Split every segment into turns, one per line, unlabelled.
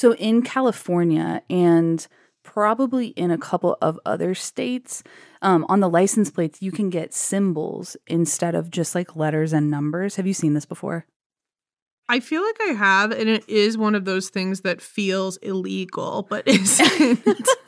So in California and probably in a couple of other states, on the license plates, you can get symbols instead of just like letters and numbers. Have you seen this before?
I feel like I have, and it is one of those things that feels illegal, but isn't.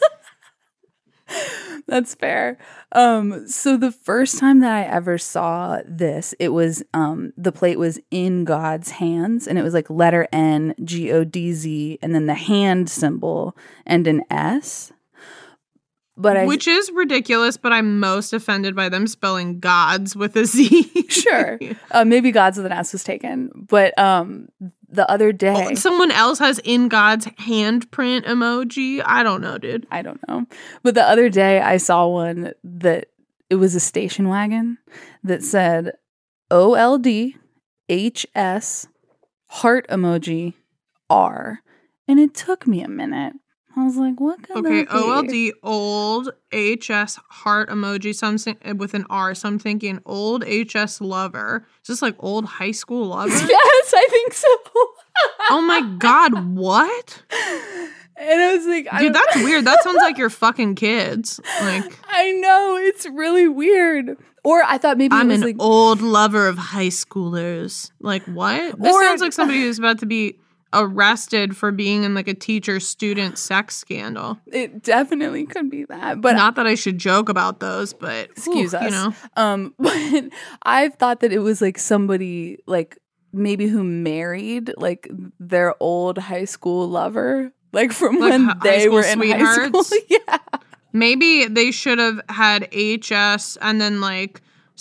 That's fair. So the first time that I ever saw this, it was the plate was in God's hands, and it was like letter N, GODZ, and then the hand symbol and an S.
Which is ridiculous, but I'm most offended by them spelling gods with a Z.
Sure. Maybe gods with an S was taken. But the other day...
someone else has in God's handprint emoji. I don't know, dude.
I don't know. But the other day I saw one that it was a station wagon that said OLD HS heart emoji R. And it took me a minute. I was like, what could that be?
OLD, old HS heart emoji, something with an R. So I'm thinking old HS lover. Is this like old high school lover?
Yes, I think so.
Oh my God, what?
And I was like,
dude, that's weird. That sounds like your fucking kids. Like,
I know, it's really weird. Or I thought maybe
I'm
it was
an
like
old lover of high schoolers. Like, what? This sounds like somebody who's about to be arrested for being in like a teacher-student sex scandal.
It definitely could be that, but
not that I should joke about those, but
excuse us.
You know,
but I've thought that it was like somebody like maybe who married like their old high school lover, like from like when they were in high school. Yeah,
maybe they should have had HS and then like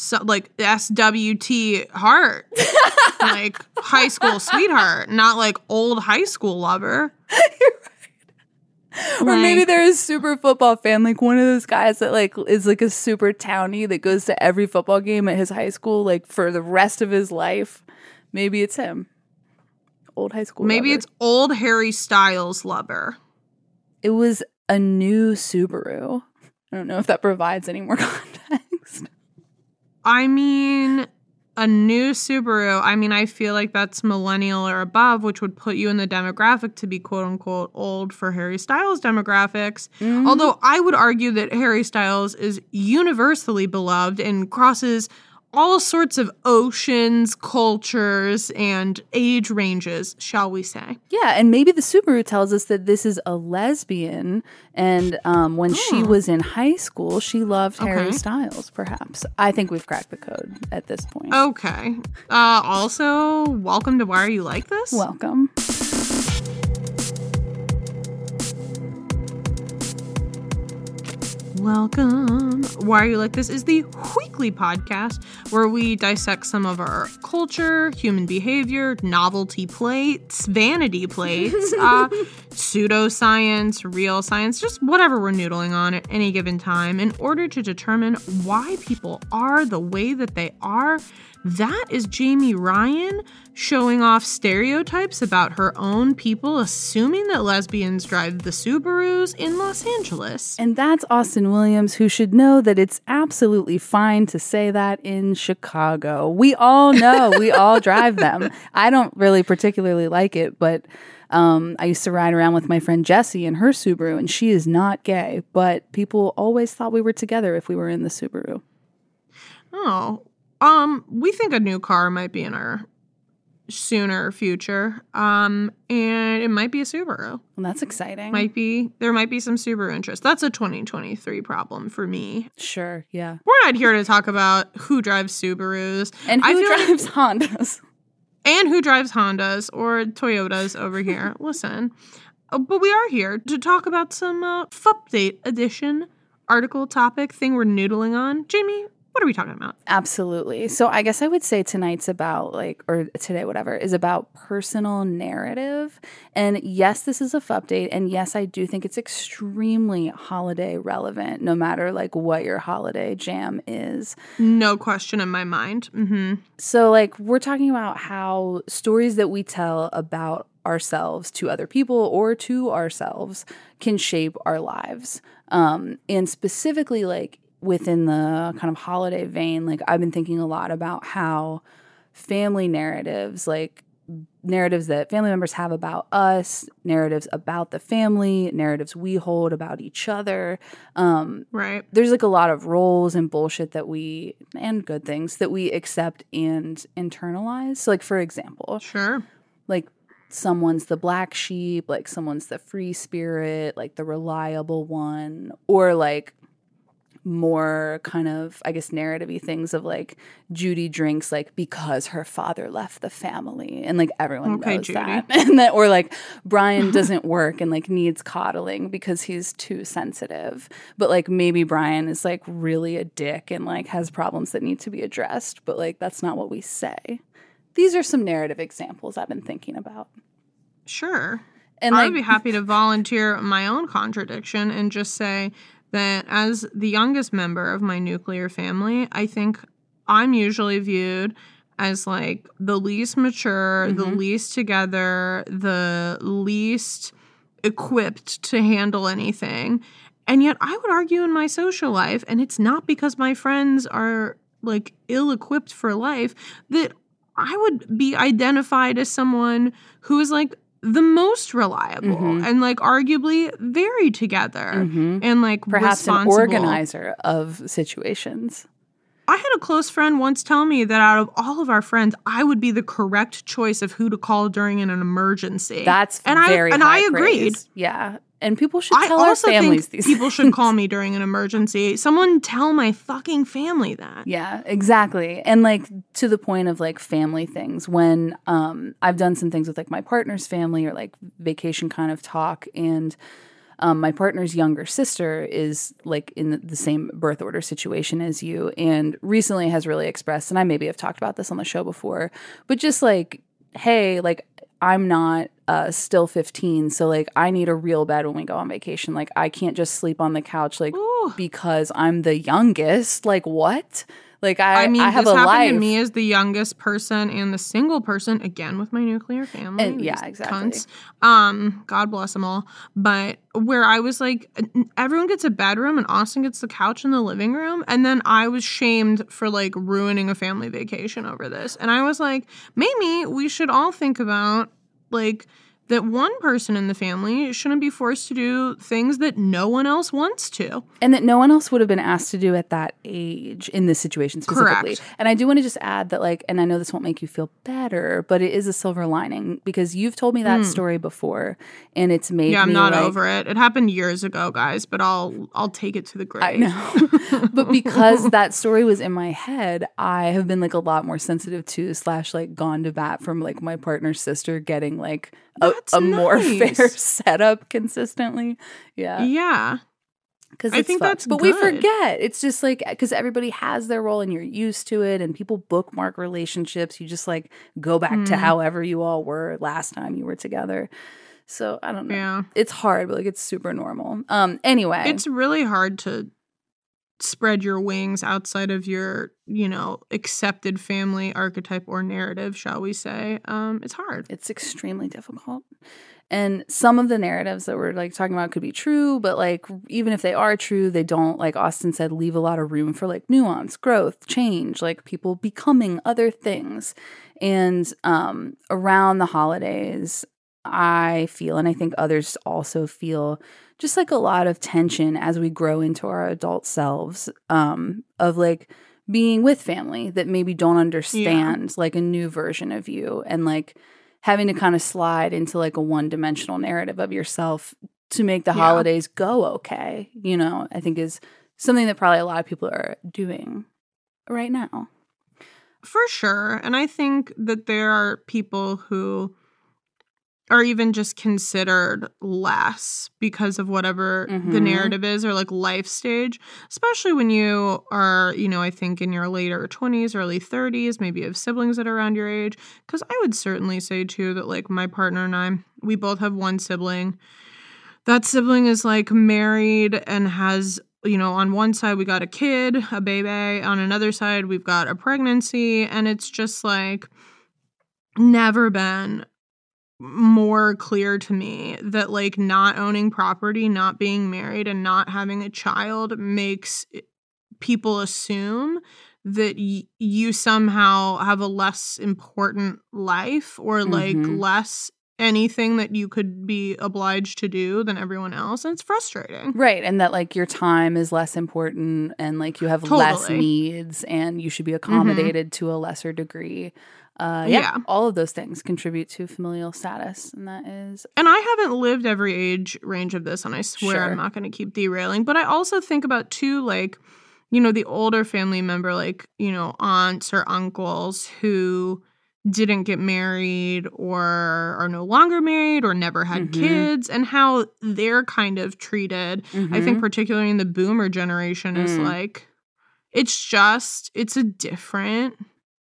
SWT heart. Like high school sweetheart, not like old high school lover.
You're right. Or maybe they're a super football fan, like one of those guys that like is like a super townie that goes to every football game at his high school like for the rest of his life. Maybe it's him. Old high school
Maybe
lover.
It's old Harry Styles lover.
It was a new Subaru. I don't know if that provides any more context.
I mean, a new Subaru, I feel like that's millennial or above, which would put you in the demographic to be quote-unquote old for Harry Styles demographics. Mm-hmm. Although I would argue that Harry Styles is universally beloved and crosses all sorts of oceans, cultures, and age ranges, shall we say.
Yeah, and maybe the Subaru tells us that this is a lesbian, and when she was in high school, she loved Harry Styles, perhaps. I think we've cracked the code at this point.
Okay. Also, welcome to Why Are You Like This?
Welcome.
Welcome. Why Are You Like This is the weekly podcast where we dissect some of our culture, human behavior, novelty plates, vanity plates, pseudoscience, real science, just whatever we're noodling on at any given time in order to determine why people are the way that they are. That is Jamie Ryan showing off stereotypes about her own people, assuming that lesbians drive the Subarus in Los Angeles.
And that's Austin Williams, who should know that it's absolutely fine to say that in Chicago. We all know, we all drive them. I don't really particularly like it, but I used to ride around with my friend Jessie in her Subaru, and she is not gay, but people always thought we were together if we were in the Subaru.
Oh, we think a new car might be in our sooner future. And it might be a Subaru.
Well, that's exciting.
There might be some Subaru interest. That's a 2023 problem for me.
Sure, yeah.
We're not here to talk about who drives Subarus.
And who drives Hondas.
And who drives Hondas or Toyotas over here. Listen. But we are here to talk about some Fupdate edition article topic thing we're noodling on. Jamie, what are we talking about?
Absolutely. So I guess I would say tonight's about or today, whatever, is about personal narrative. And yes, this is a Fupdate. And yes, I do think it's extremely holiday relevant, no matter what your holiday jam is.
No question in my mind. Mm-hmm.
So we're talking about how stories that we tell about ourselves to other people or to ourselves can shape our lives. And specifically within the kind of holiday vein, I've been thinking a lot about how family narratives, narratives that family members have about us, narratives about the family, narratives we hold about each other.
Right.
There's like a lot of roles and bullshit and good things that we accept and internalize. So like, for example,
Sure.
like someone's the black sheep, like someone's the free spirit, like the reliable one, or like more kind of, I guess, narrative-y things of like Judy drinks like because her father left the family, and like everyone knows
Judy.
that. And that, or like Brian doesn't work and like needs coddling because he's too sensitive. But like maybe Brian is like really a dick and like has problems that need to be addressed, but like that's not what we say. These are some narrative examples I've been thinking about.
Sure.
And
I would be happy to volunteer my own contradiction and just say that as the youngest member of my nuclear family, I think I'm usually viewed as like the least mature, the least together, the least equipped to handle anything. And yet I would argue in my social life, and it's not because my friends are like ill-equipped for life, that I would be identified as someone who is like the most reliable and like arguably very together and like
perhaps an
responsible.
organizer of situations.
I had a close friend once tell me that out of all of our friends, I would be the correct choice of who to call during an emergency.
That's very high
I agreed.
Praise. Yeah. And people should tell our families these
people
things.
should call me during an emergency. Someone tell my fucking family that.
Yeah, exactly. And like to the point of like family things, when I've done some things with like my partner's family or like vacation kind of talk, and my partner's younger sister is like in the same birth order situation as you, and recently has really expressed, and I maybe have talked about this on the show before, but just like, hey, like I'm not still 15, so like I need a real bed when we go on vacation. Like I can't just sleep on the couch like because I'm the youngest. Like what? Like I have
this
a
happened
life.
to me as the youngest person and the single person, again with my nuclear family.
And yeah, exactly.
Cunts. God bless them all. But where I was like, everyone gets a bedroom and Austin gets the couch in the living room, and then I was shamed for like ruining a family vacation over this. And I was like, maybe we should all think about like that one person in the family shouldn't be forced to do things that no one else wants to.
And that no one else would have been asked to do at that age in this situation specifically.
Correct.
And I do want to just add that, like, and I know this won't make you feel better, but it is a silver lining because you've told me that story before, and it's made me
I'm not
like,
over it. It happened years ago, guys, but I'll take it to the grave.
I know. But because that story was in my head, I have been like a lot more sensitive to / like gone to bat from like my partner's sister getting like a more fair setup consistently. Yeah.
Yeah.
Because
I think that's
but
good.
we forget. It's just like, because everybody has their role and you're used to it, and people bookmark relationships. You just like go back to however you all were last time you were together. So I don't know.
Yeah.
It's hard, but like it's super normal. Anyway.
It's really hard to spread your wings outside of your, accepted family archetype or narrative, shall we say. It's hard.
It's extremely difficult. And some of the narratives that we're like talking about could be true, but like even if they are true, they don't, like Austin said, leave a lot of room for like nuance, growth, change, like people becoming other things. And around the holidays, I feel, and I think others also feel, just like a lot of tension as we grow into our adult selves, of like being with family that maybe don't understand like a new version of you, and like having to kind of slide into like a one-dimensional narrative of yourself to make the holidays go okay, I think is something that probably a lot of people are doing right now.
For sure. And I think that there are people who are even just considered less because of whatever the narrative is, or like life stage, especially when you are, I think in your later 20s, early 30s, maybe you have siblings that are around your age. Because I would certainly say too that like my partner and I, we both have one sibling. That sibling is like married and has, on one side we got a kid, a baby. On another side we've got a pregnancy. And it's just like never been more clear to me that like not owning property, not being married, and not having a child makes people assume that you somehow have a less important life or like less anything that you could be obliged to do than everyone else, and it's frustrating.
Right, and that like your time is less important and like you have less needs and you should be accommodated to a lesser degree. All of those things contribute to familial status, and that is...
And I haven't lived every age range of this, and I swear I'm not going to keep derailing, but I also think about too, like, you know, the older family member, like, you know, aunts or uncles who didn't get married or are no longer married or never had kids, and how they're kind of treated. I think particularly in the boomer generation is like, it's a different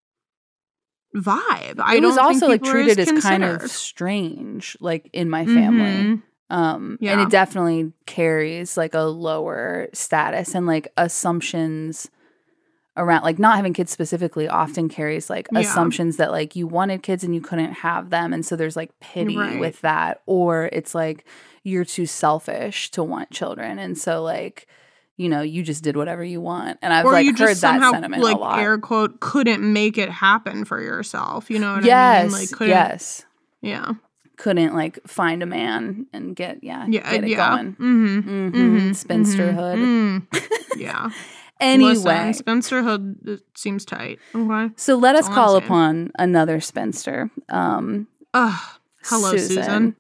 vibe.
It was also like treated as kind of strange, like in my family. And it definitely carries like a lower status, and like assumptions around like not having kids specifically often carries like assumptions that like you wanted kids and you couldn't have them, and so there's like pity with that, or it's like you're too selfish to want children, and so like, you know, you just did whatever you want. And I've like heard that sentiment
like,
a lot.
Air quote, couldn't make it happen for yourself. You know what I mean? Like, couldn't, yeah.
Couldn't like find a man and get it going. Spinsterhood.
Yeah.
Anyway.
Listen, spinsterhood seems tight. Okay.
So let us call upon another spinster.
Hello, Susan.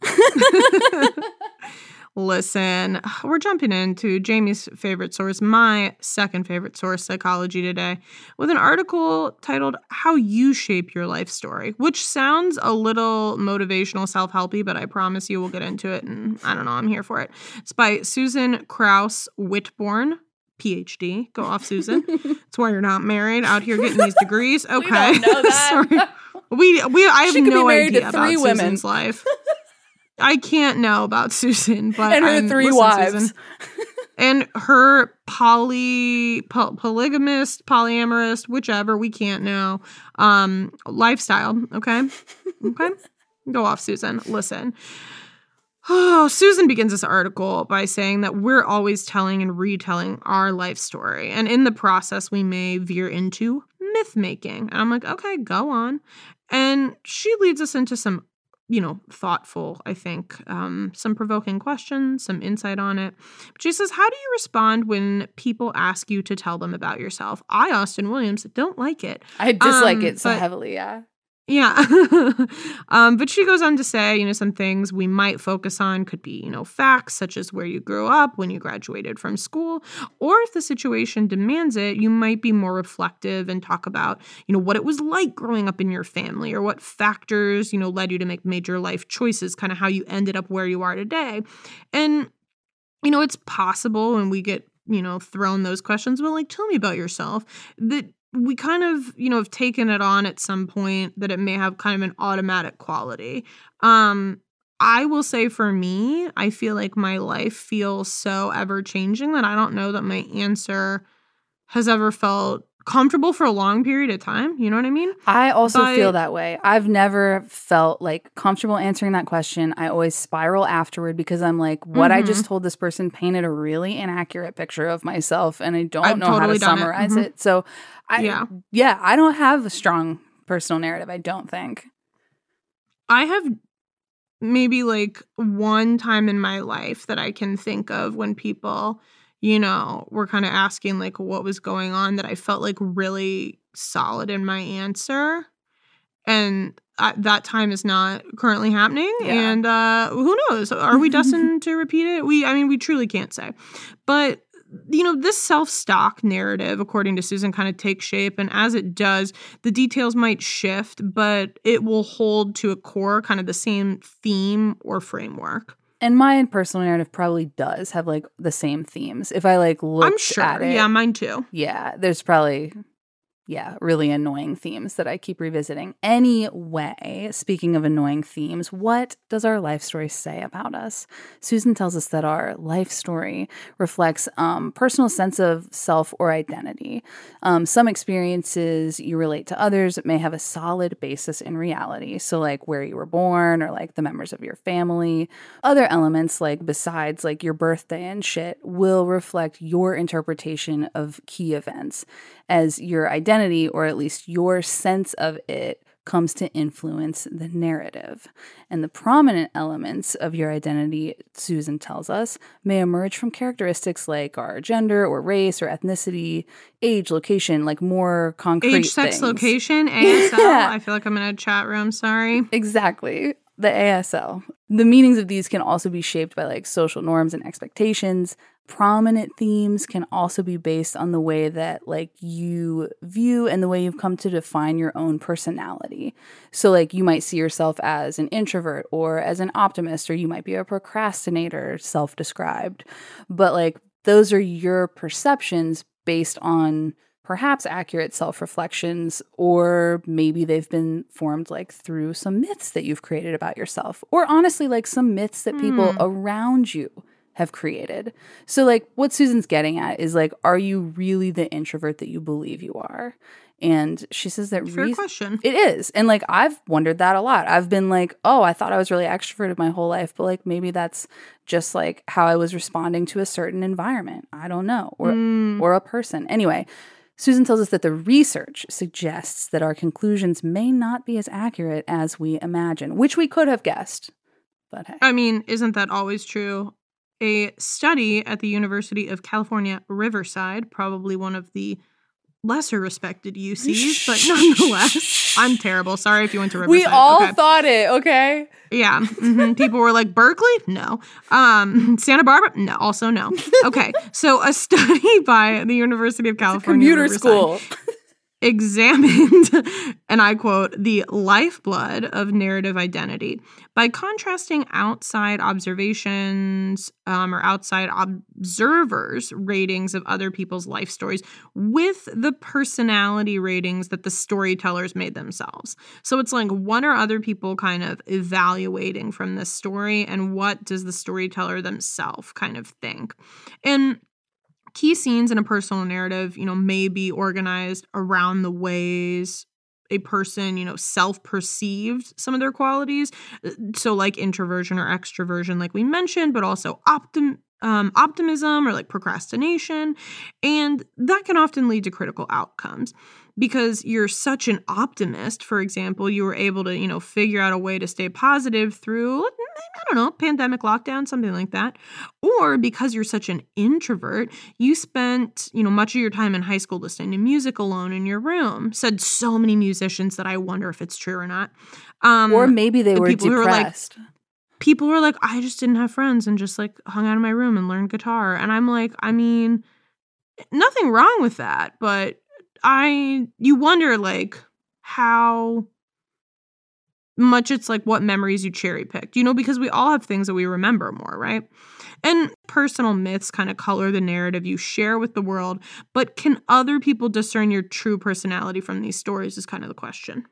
Listen, we're jumping into Jamie's favorite source, my second favorite source, Psychology Today, with an article titled How You Shape Your Life Story, which sounds a little motivational, self-helpy, but I promise you we'll get into it, and I don't know, I'm here for it. It's by Susan Krauss Whitborn, PhD. Go off, Susan. That's why you're not married, out here getting these degrees. Okay.
We don't know that.
Sorry. I have no idea about Susan's life. I can't know about Susan, but
and her three wives,
and her polygamist, polyamorous, whichever, we can't know. Lifestyle, okay, go off, Susan. Listen. Oh, Susan begins this article by saying that we're always telling and retelling our life story, and in the process, we may veer into myth making. And I'm like, okay, go on. And she leads us into some, you know, thoughtful, I think, some provoking questions, some insight on it. But she says, how do you respond when people ask you to tell them about yourself? I, Austin Williams, don't like it.
I dislike it so heavily, yeah.
Yeah. But she goes on to say, you know, some things we might focus on could be, you know, facts such as where you grew up, when you graduated from school, or if the situation demands it, you might be more reflective and talk about, you know, what it was like growing up in your family, or what factors, you know, led you to make major life choices, kind of how you ended up where you are today. And, you know, it's possible when we get, you know, thrown those questions, well, like, tell me about yourself, that we kind of, you know, have taken it on at some point that it may have kind of an automatic quality. I will say for me, I feel like my life feels so ever-changing that I don't know that my answer has ever felt comfortable for a long period of time. You know what I mean?
I also feel that way. I've never felt like comfortable answering that question. I always spiral afterward because I'm like, what I just told this person painted a really inaccurate picture of myself, and I don't know how to summarize it. So I don't have a strong personal narrative, I don't think.
I have maybe like one time in my life that I can think of when people, you know, were kind of asking like what was going on, that I felt like really solid in my answer. And that time is not currently happening. Yeah. And who knows? Are we destined to repeat it? We truly can't say. But, you know, this self-stock narrative, according to Susan, kind of takes shape. And as it does, the details might shift, but it will hold to a core, kind of the same theme or framework.
And my personal narrative probably does have like the same themes. If I like look
I'm sure.
at it.
Yeah, mine too.
Yeah, there's probably, yeah, really annoying themes that I keep revisiting. Anyway, speaking of annoying themes, what does our life story say about us? Susan tells us that our life story reflects personal sense of self or identity. Some experiences you relate to others may have a solid basis in reality. So like where you were born or like the members of your family. Other elements like besides like your birthday and shit will reflect your interpretation of key events as your identity, or at least your sense of it, comes to influence the narrative. And the prominent elements of your identity, Susan tells us, may emerge from characteristics like our gender or race or ethnicity, age, location, like more concrete
age, sex,
things.
location, ASL. Yeah. I feel like I'm in a chat room, sorry.
Exactly. The ASL. The meanings of these can also be shaped by like social norms and expectations. Prominent themes can also be based on the way that like you view and the way you've come to define your own personality. So like you might see yourself as an introvert or as an optimist, or you might be a procrastinator, self-described. But like those are your perceptions based on perhaps accurate self-reflections, or maybe they've been formed like through some myths that you've created about yourself, or honestly like some myths that people around you have created. So like what Susan's getting at is like, are you really the introvert that you believe you are? And she says that
fair question.
It is. And like I've wondered that a lot. I've been like, oh, I thought I was really extroverted my whole life, but like maybe that's just like how I was responding to a certain environment. I don't know. Or a person. Anyway, Susan tells us that the research suggests that our conclusions may not be as accurate as we imagine, which we could have guessed. But hey.
I mean, isn't that always true? A study at the University of California, Riverside, probably one of the lesser respected UCs, but nonetheless, I'm terrible. Sorry if you went to Riverside.
We all thought it, okay?
Yeah. Mm-hmm. People were like, Berkeley? No. Santa Barbara? No. Also no. Okay. So a study by the University of California,
commuter
Riverside,
school,
examined, and I quote, the lifeblood of narrative identity by contrasting outside observations or outside observers' ratings of other people's life stories with the personality ratings that the storytellers made themselves. So it's like, what are other people kind of evaluating from this story, and what does the storyteller themselves kind of think? And key scenes in a personal narrative, may be organized around the ways a person, self-perceived some of their qualities. So like introversion or extroversion, like we mentioned, but also optimism or like procrastination. And that can often lead to critical outcomes. Because you're such an optimist, for example, you were able to, figure out a way to stay positive through, I don't know, pandemic lockdown, something like that. Or because you're such an introvert, you spent, much of your time in high school listening to music alone in your room. Said so many musicians that I wonder if it's true or not.
Or maybe they were depressed.
People were like, I just didn't have friends and just like hung out in my room and learned guitar. And I'm like, I mean, nothing wrong with that, but you wonder like how much it's like what memories you cherry picked, because we all have things that we remember more, right? And personal myths kind of color the narrative you share with the world, but can other people discern your true personality from these stories is kind of the question.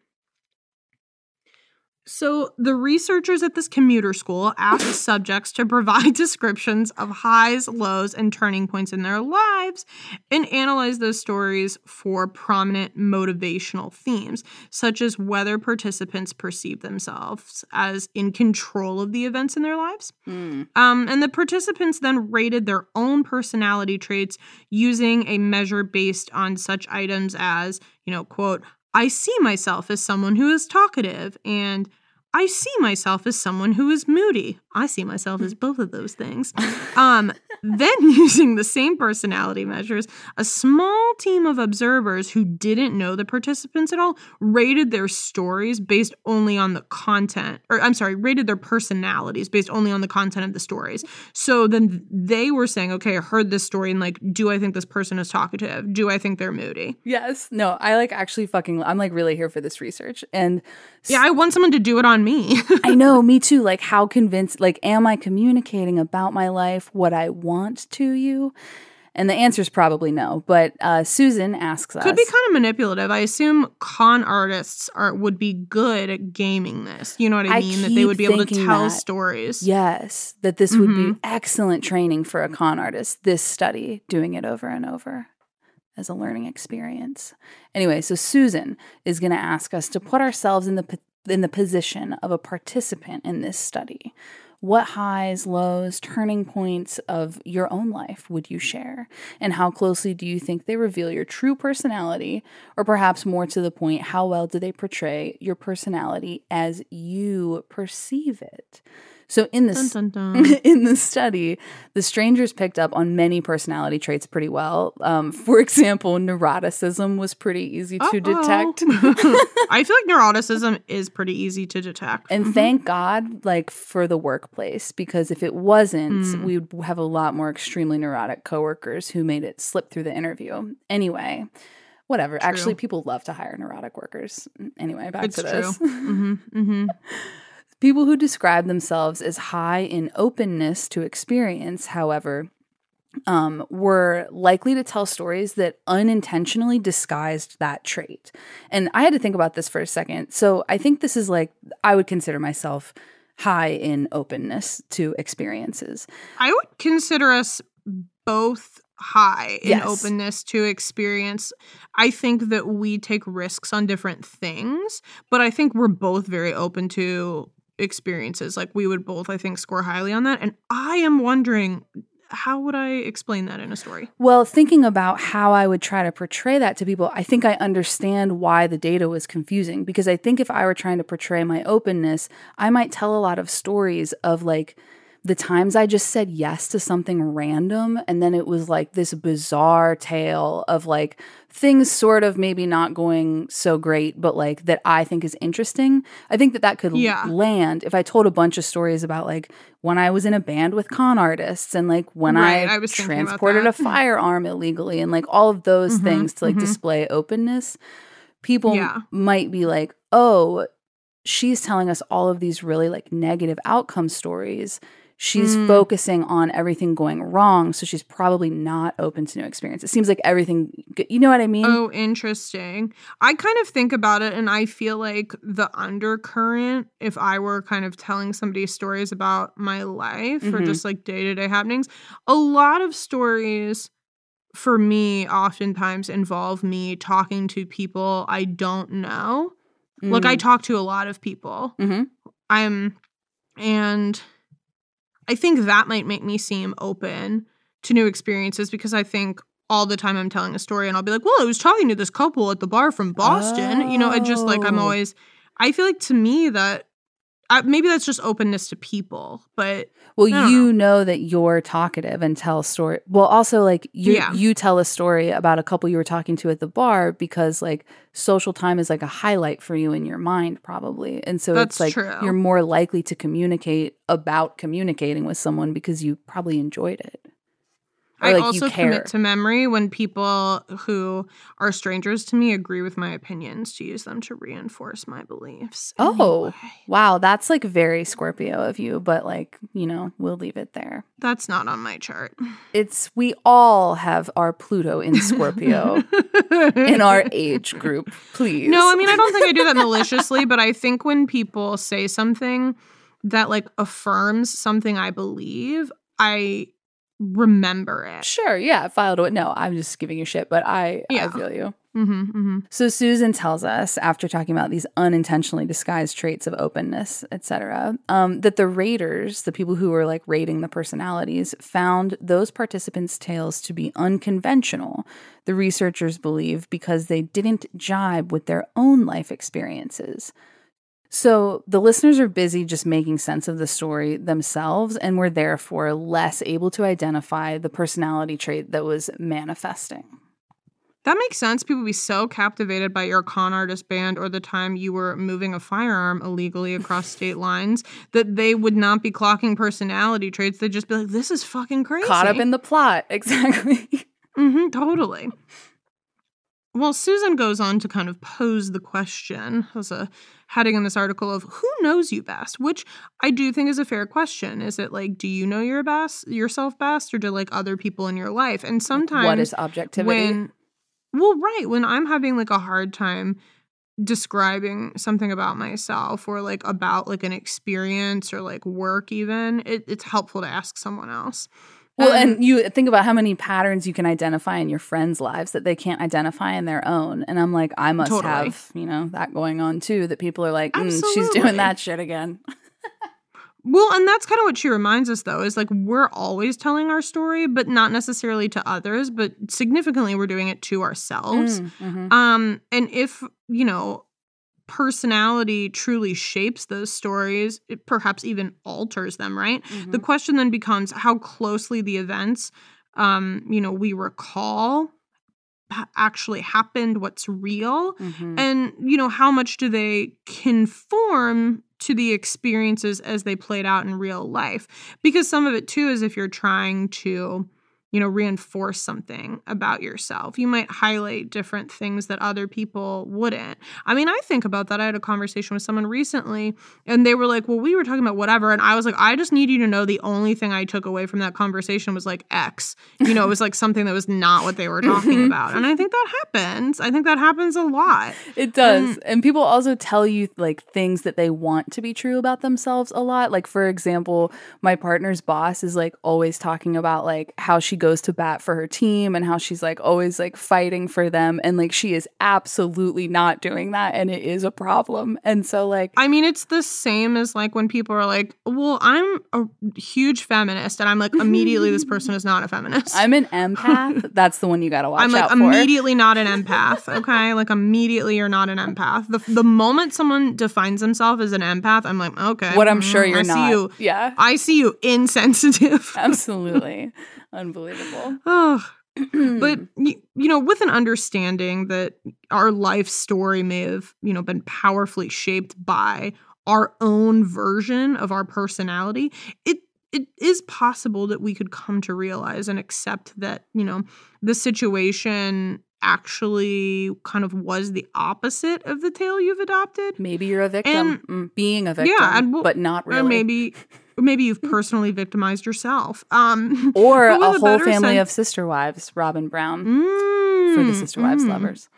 So the researchers at this commuter school asked subjects to provide descriptions of highs, lows, and turning points in their lives and analyze those stories for prominent motivational themes, such as whether participants perceive themselves as in control of the events in their lives. And the participants then rated their own personality traits using a measure based on such items as, quote, I see myself as someone who is talkative, and I see myself as someone who is moody. I see myself as both of those things. Then, using the same personality measures, a small team of observers who didn't know the participants at all rated their stories based only on the content, rated their personalities based only on the content of the stories. So then they were saying, okay, I heard this story and like, do I think this person is talkative? Do I think they're moody?
Yes. No, I like actually I'm like really here for this research. And
yeah, I want someone to do it on me.
I know, me too. Like am I communicating about my life what I want to you? And the answer is probably no. But Susan asks us.
Could be kind of manipulative. I assume con artists would be good at gaming this. You know what I mean? That they would be able to tell stories.
Yes, that this would be excellent training for a con artist, this study, doing it over and over as a learning experience. Anyway, so Susan is going to ask us to put ourselves in the position of a participant in this study. What highs, lows, turning points of your own life would you share? And how closely do you think they reveal your true personality? Or perhaps more to the point, how well do they portray your personality as you perceive it? So in this in the study, the strangers picked up on many personality traits pretty well. For example, neuroticism was pretty easy to detect.
I feel like neuroticism is pretty easy to detect.
And thank God, like, for the workplace, because if it wasn't, we would have a lot more extremely neurotic coworkers who made it slip through the interview. Anyway, whatever. True. Actually, people love to hire neurotic workers. Anyway, back to this. People who describe themselves as high in openness to experience, however, were likely to tell stories that unintentionally disguised that trait. And I had to think about this for a second. So I think this is like, I would consider myself high in openness to experiences.
I would consider us both high in openness to experience. I think that we take risks on different things, but I think we're both very open to experiences. Like, we would both, I think, score highly on that. And I am wondering, how would I explain that in a story?
Well, thinking about how I would try to portray that to people, I think I understand why the data was confusing. Because I think if I were trying to portray my openness, I might tell a lot of stories of, like, the times I just said yes to something random, and then it was like this bizarre tale of like things sort of maybe not going so great, but like that I think is interesting. I think that could land if I told a bunch of stories about like when I was in a band with con artists and like when I transported a firearm illegally and like all of those things to like display openness. People might be like, oh, she's telling us all of these really like negative outcome stories. She's focusing on everything going wrong, so she's probably not open to new experience. It seems like everything, you know what I mean?
Oh, interesting. I kind of think about it, and I feel like the undercurrent, if I were kind of telling somebody stories about my life or just like day-to-day happenings, a lot of stories for me oftentimes involve me talking to people I don't know. Like, I talk to a lot of people. And I think that might make me seem open to new experiences because I think all the time I'm telling a story and I'll be like, well, I was talking to this couple at the bar from Boston. Oh. You know, it just like I feel like to me that maybe that's just openness to people, but
well, you know that you're talkative and tell a story. Well, also like you tell a story about a couple you were talking to at the bar because like social time is like a highlight for you in your mind probably. And so
that's
it's like
true.
You're more likely to communicate about communicating with someone because you probably enjoyed it.
I also commit to memory when people who are strangers to me agree with my opinions to use them to reinforce my beliefs.
Oh, wow. That's like very Scorpio of you, but like, you know, we'll leave it there.
That's not on my chart.
We all have our Pluto in Scorpio in our age group, please.
No, I mean, I don't think I do that maliciously, but I think when people say something that like affirms something I believe, I remember it.
Sure, yeah. Filed away. No, I'm just giving you shit, but I feel you. So Susan tells us, after talking about these unintentionally disguised traits of openness, etc., that the raters, the people who were like rating the personalities, found those participants' tales to be unconventional. The researchers believe because they didn't jibe with their own life experiences. So the listeners are busy just making sense of the story themselves and were therefore less able to identify the personality trait that was manifesting.
That makes sense. People be so captivated by your con artist band or the time you were moving a firearm illegally across state lines that they would not be clocking personality traits. They'd just be like, this is fucking crazy.
Caught up in the plot. Exactly.
Totally. Well, Susan goes on to kind of pose the question as a heading in this article of who knows you best, which I do think is a fair question. Is it like, do you know yourself best, or do like other people in your life? And sometimes
What is objectivity?
when I'm having like a hard time describing something about myself or like about like an experience or like work even, it's helpful to ask someone else.
Well, and you think about how many patterns you can identify in your friends' lives that they can't identify in their own. And I'm like, I must have, that going on too, that people are like, she's doing that shit again.
Well, and that's kind of what she reminds us, though, is like we're always telling our story, but not necessarily to others, but significantly we're doing it to ourselves. And if, personality truly shapes those stories, it perhaps even alters them, right? The question then becomes how closely the events, we recall actually happened, what's real, and, how much do they conform to the experiences as they played out in real life? Because some of it, too, is if you're trying to reinforce something about yourself. You might highlight different things that other people wouldn't. I mean, I think about that. I had a conversation with someone recently, and they were like, well, we were talking about whatever. And I was like, I just need you to know the only thing I took away from that conversation was like X. It was like something that was not what they were talking about. And I think that happens. I think that happens a lot.
It does. And people also tell you like things that they want to be true about themselves a lot. Like, for example, my partner's boss is like always talking about like how she goes to bat for her team and how she's like always like fighting for them, and like she is absolutely not doing that, and it is a problem. And so like,
I mean, it's the same as like when people are like, well, I'm a huge feminist, and I'm like, immediately this person is not a feminist.
I'm an empath. That's the one you gotta watch
I'm like
out for.
Immediately not an empath. Okay, like immediately you're not an empath. The moment someone defines themselves as an empath, I'm like, okay,
what I'm sure you're not.
See you.
Yeah,
I see you insensitive.
Absolutely. Unbelievable.
Oh, but, with an understanding that our life story may have, been powerfully shaped by our own version of our personality, it is possible that we could come to realize and accept that, the situation actually kind of was the opposite of the tale you've adopted.
Maybe you're a victim, being a victim, but not really.
Or maybe you've personally victimized yourself.
Or a whole family of sister wives, Robin Brown, for the sister wives lovers.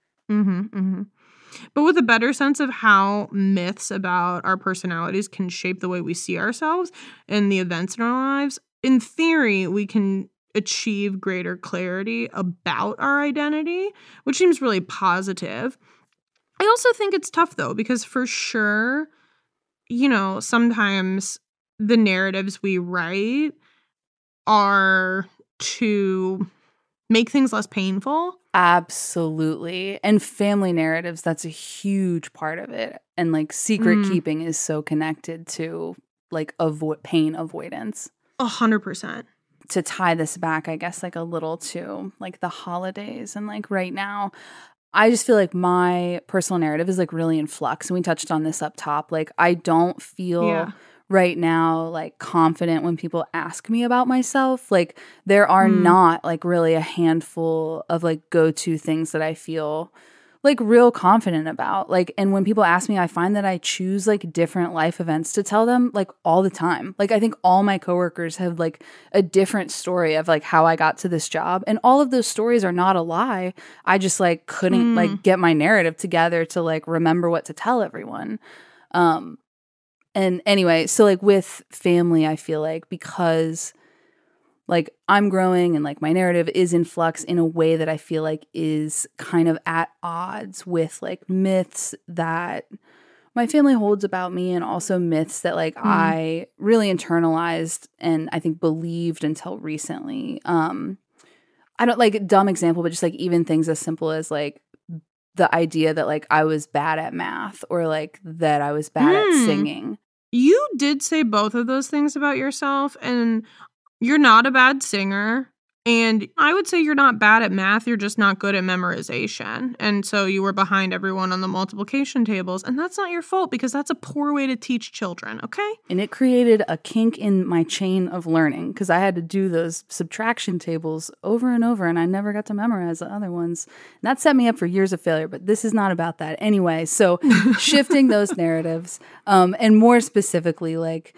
But with a better sense of how myths about our personalities can shape the way we see ourselves and the events in our lives, in theory, we can achieve greater clarity about our identity, which seems really positive. I also think it's tough, though, because for sure, sometimes the narratives we write are to make things less painful.
Absolutely. And family narratives, that's a huge part of it. And like secret keeping is so connected to like pain avoidance.
100%.
To tie this back, I guess, like a little to like the holidays and like right now, I just feel like my personal narrative is like really in flux. And we touched on this up top. Like I don't feel right now like confident when people ask me about myself. Like there are not like really a handful of like go-to things that I feel like real confident about. Like, and when people ask me, I find that I choose like different life events to tell them like all the time. Like I think all my coworkers have like a different story of like how I got to this job, and all of those stories are not a lie. I just like couldn't like get my narrative together to like remember what to tell everyone. And anyway, so like with family, I feel like because like I'm growing and like my narrative is in flux in a way that I feel like is kind of at odds with like myths that my family holds about me, and also myths that like I really internalized and I think believed until recently. I don't like a dumb example, but just like even things as simple as like the idea that like I was bad at math or like that I was bad at singing.
You did say both of those things about yourself, and you're not a bad singer, And I would say you're not bad at math, you're just not good at memorization. And so you were behind everyone on the multiplication tables, and that's not your fault because that's a poor way to teach children, okay?
And it created a kink in my chain of learning because I had to do those subtraction tables over and over, and I never got to memorize the other ones. And that set me up for years of failure, but this is not about that. Anyway, so shifting those narratives, and more specifically, like,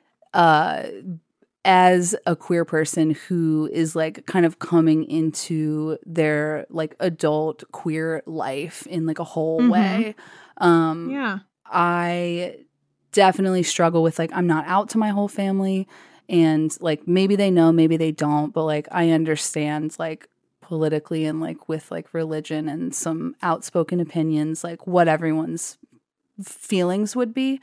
as a queer person who is like kind of coming into their like adult queer life in like a whole way, I definitely struggle with like, I'm not out to my whole family, and like maybe they know, maybe they don't, but like I understand like politically and like with like religion and some outspoken opinions, like what everyone's feelings would be.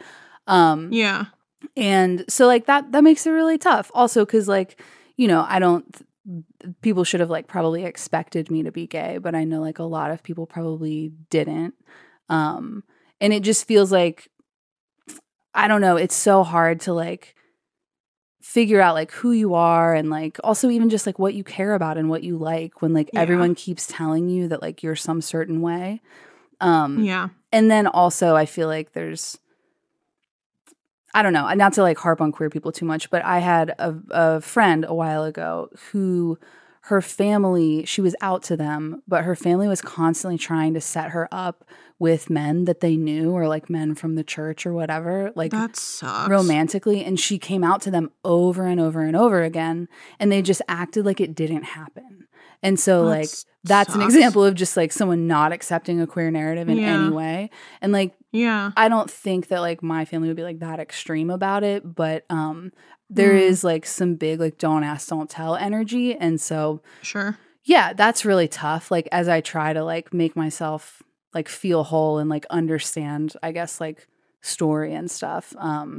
And so like that makes it really tough. Also, because like, you know, people should have like probably expected me to be gay, but I know like a lot of people probably didn't. And it just feels like, I don't know, it's so hard to like figure out like who you are and like also even just like what you care about and what you like when like everyone keeps telling you that like you're some certain way. And then also I feel like there's, I don't know, not to like harp on queer people too much, but I had a friend a while ago who her family, she was out to them, but her family was constantly trying to set her up with men that they knew or like men from the church or whatever, like
that sucks.
Romantically. And she came out to them over and over and over again, and they just acted like it didn't happen. And so like that's an example of just like someone not accepting a queer narrative in any way. And like, I don't think that like my family would be like that extreme about it, but there is like some big like don't ask, don't tell energy. And so yeah, that's really tough. Like as I try to like make myself like feel whole and like understand, I guess, like story and stuff.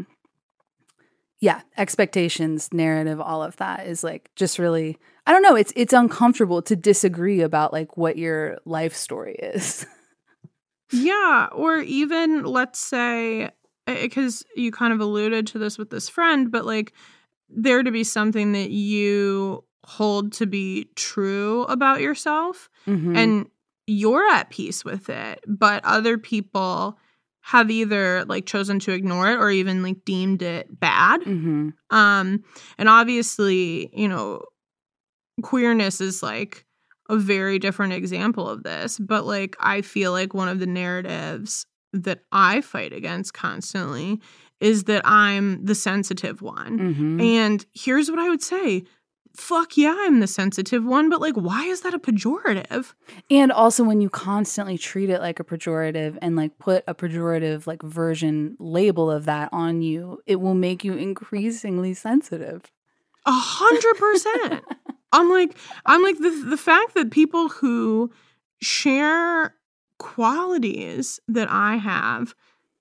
Yeah, expectations, narrative, all of that is like just really, I don't know, it's uncomfortable to disagree about like what your life story is.
Yeah, or even let's say, because you kind of alluded to this with this friend, but like there to be something that you hold to be true about yourself and you're at peace with it, but other people have either like chosen to ignore it or even like deemed it bad. And obviously, you know, queerness is like a very different example of this, but like I feel like one of the narratives that I fight against constantly is that I'm the sensitive one. And here's what I would say. Fuck yeah, I'm the sensitive one, but like why is that a pejorative?
And also when you constantly treat it like a pejorative and like put a pejorative like version label of that on you, it will make you increasingly sensitive.
100%. I'm like the fact that people who share qualities that I have,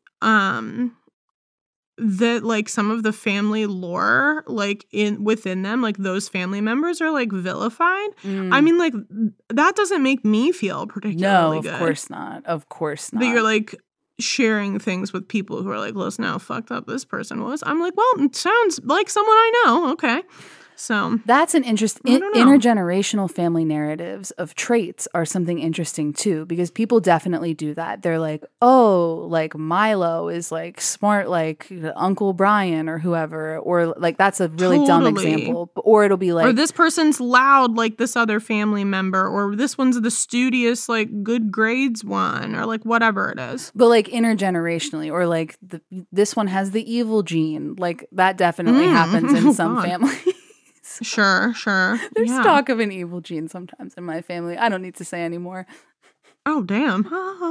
that like some of the family lore like within them, like those family members are like vilified. I mean, like that doesn't make me feel particularly good.
No, of course not. Of course not.
But you're like sharing things with people who are like, listen how fucked up this person was. I'm like, well, it sounds like someone I know. Okay. So
that's an interesting intergenerational family narratives of traits are something interesting too, because people definitely do that. They're like, oh, like Milo is like smart, like Uncle Brian or whoever, or like that's a really dumb example. Or it'll be like,
or this person's loud like this other family member, or this one's the studious like good grades one, or like whatever it is.
But like intergenerationally, or like this one has the evil gene, like that definitely happens in some families.
Sure.
There's talk of an evil gene sometimes in my family. I don't need to say anymore.
Oh, damn.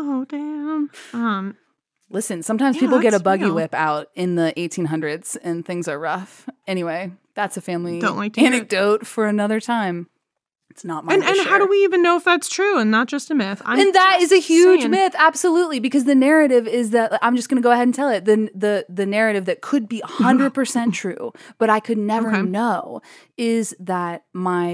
Listen, sometimes people get a buggy whip out in the 1800s and things are rough. Anyway, that's a family anecdote for another time. It's not mine.
And how do we even know if that's true and not just a myth?
And that is a huge myth, absolutely, because the narrative is that I'm just going to go ahead and tell it. The narrative that could be 100% true, but I could never know, is that my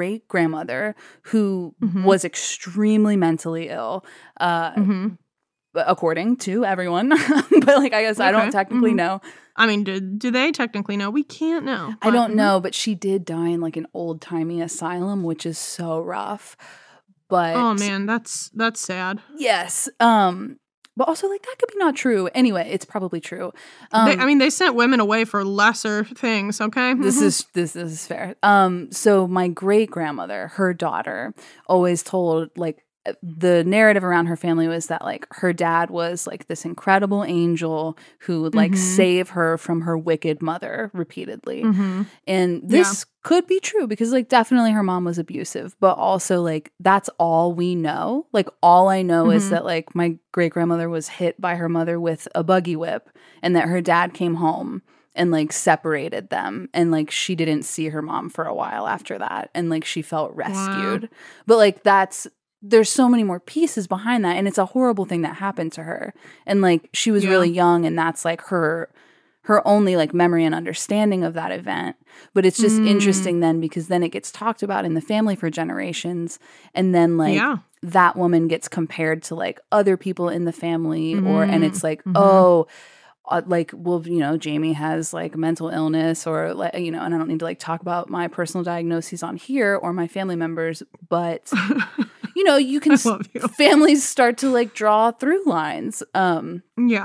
great-great-grandmother, who was extremely mentally ill, according to everyone. But like, I guess I don't technically know.
I mean, do they technically know? We can't know.
I don't know, but she did die in like an old-timey asylum, which is so rough. But
oh man, that's sad.
yes. But also, like, that could be not true. Anyway, it's probably true.
They sent women away for lesser things, okay?
This is fair. So my great-grandmother, her daughter, always told, like, the narrative around her family was that, like, her dad was, like, this incredible angel who would, like, save her from her wicked mother repeatedly. And this could be true because, like, definitely her mom was abusive. But also, like, that's all we know. Like, all I know is that, like, my great-grandmother was hit by her mother with a buggy whip and that her dad came home and, like, separated them. And, like, she didn't see her mom for a while after that. And, like, she felt rescued. Wow. But, like, there's so many more pieces behind that, and it's a horrible thing that happened to her. And like she was really young, and that's like her only like memory and understanding of that event. But it's just interesting then because then it gets talked about in the family for generations, and then like that woman gets compared to like other people in the family, and it's like like, well, you know, Jamie has like mental illness or like, you know, and I don't need to like talk about my personal diagnoses on here or my family members, but you know, you can families start to like draw through lines. And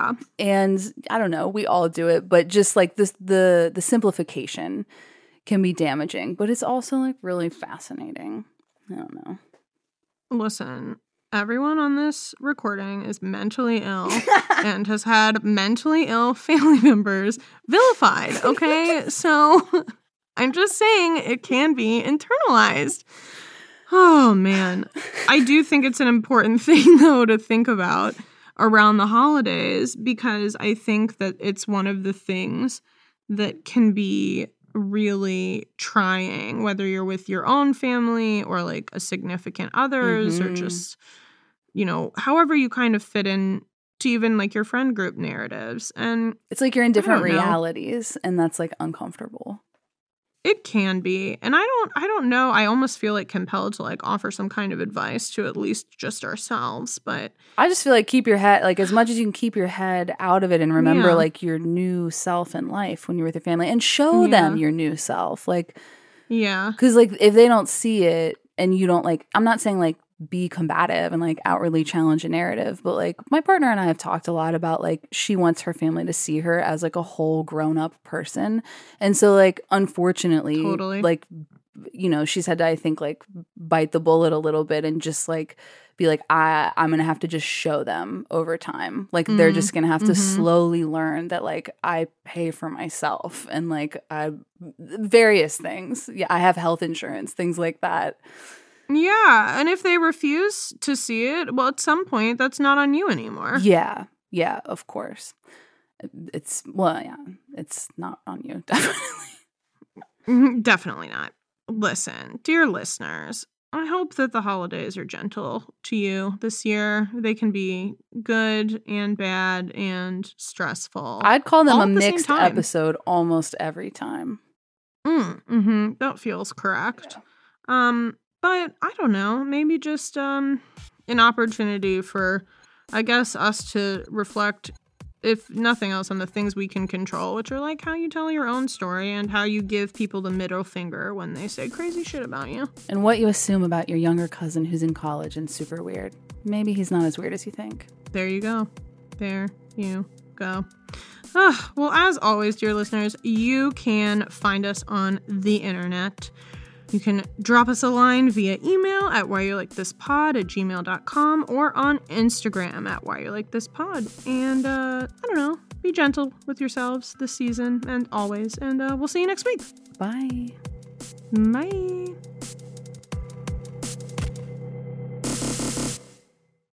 I don't know, we all do it, but just like this, the simplification can be damaging, but it's also like really fascinating. I don't know.
Listen, everyone on this recording is mentally ill and has had mentally ill family members vilified, okay? So I'm just saying it can be internalized. Oh, man. I do think it's an important thing, though, to think about around the holidays because I think that it's one of the things that can be really trying, whether you're with your own family or like a significant others or just, you know, however you kind of fit in to even like your friend group narratives. And
it's like you're in different realities and that's like uncomfortable.
It can be. And I don't know. I almost feel like compelled to like offer some kind of advice to at least just ourselves. But
I just feel like keep your head, like as much as you can keep your head out of it and remember like your new self in life when you're with your family and show them your new self. Like, because like if they don't see it and you don't like, I'm not saying like be combative and like outwardly challenge a narrative, but like my partner and I have talked a lot about like she wants her family to see her as like a whole grown-up person, and so like unfortunately like, you know, she's had to I think like bite the bullet a little bit and just like be like I'm gonna have to just show them over time, like they're just gonna have to slowly learn that like I pay for myself and like I various things, I have health insurance, things like that.
Yeah, and if they refuse to see it, well, at some point, that's not on you anymore.
Yeah, of course. It's not on you, definitely.
Definitely not. Listen, dear listeners, I hope that the holidays are gentle to you this year. They can be good and bad and stressful.
I'd call them a mixed episode almost every time.
That feels correct. Yeah. But I don't know, maybe just an opportunity for, I guess, us to reflect, if nothing else, on the things we can control, which are like how you tell your own story and how you give people the middle finger when they say crazy shit about you. And what you assume about your younger cousin who's in college and super weird. Maybe he's not as weird as you think. There you go. There you go. Well, as always, dear listeners, you can find us on the internet. You can drop us a line via email at whyyourlikethispod@gmail.com or on Instagram at whyyourlikethispod. And I don't know, be gentle with yourselves this season and always. And we'll see you next week. Bye. Bye.